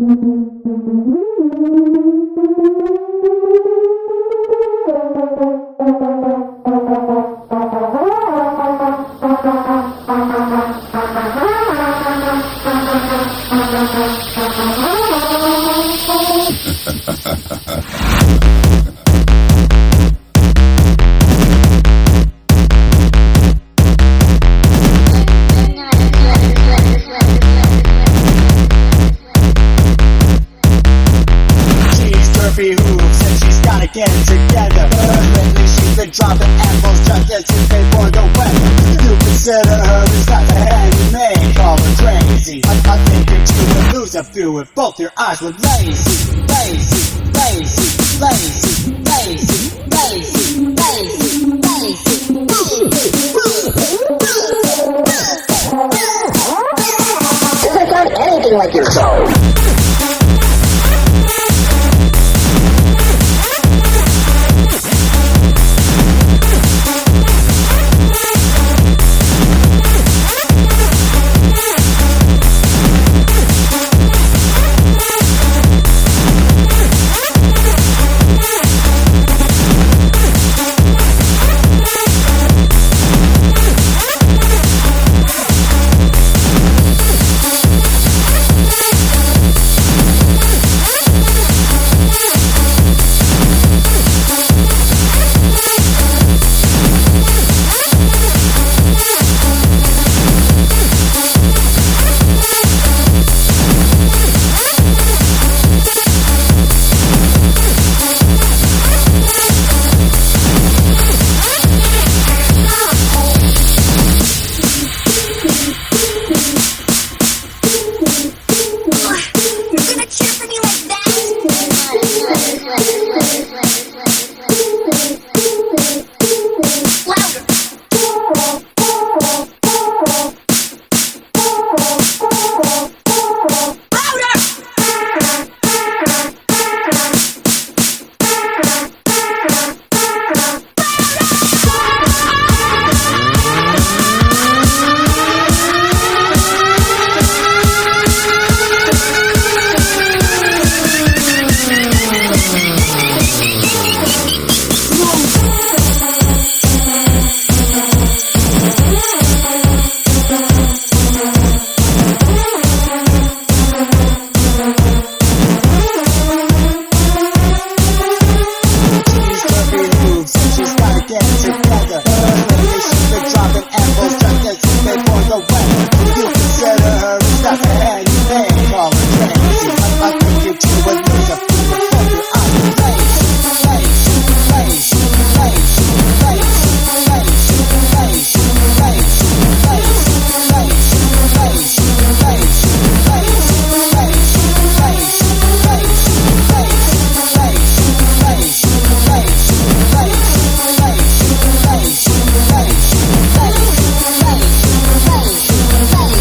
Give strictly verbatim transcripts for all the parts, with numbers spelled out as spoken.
Hooves and she's gotta get it together. Lately she's been dropping apples just as you pay for the weather. You consider her as not the hand you made, call her crazy. I, I think that you would lose a few if both your eyes were lazy, lazy, lazy, lazy, lazy, lazy, lazy, lazy, Doesn't sound anything like your soul.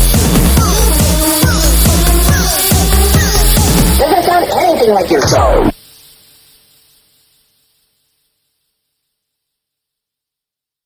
Like your soul.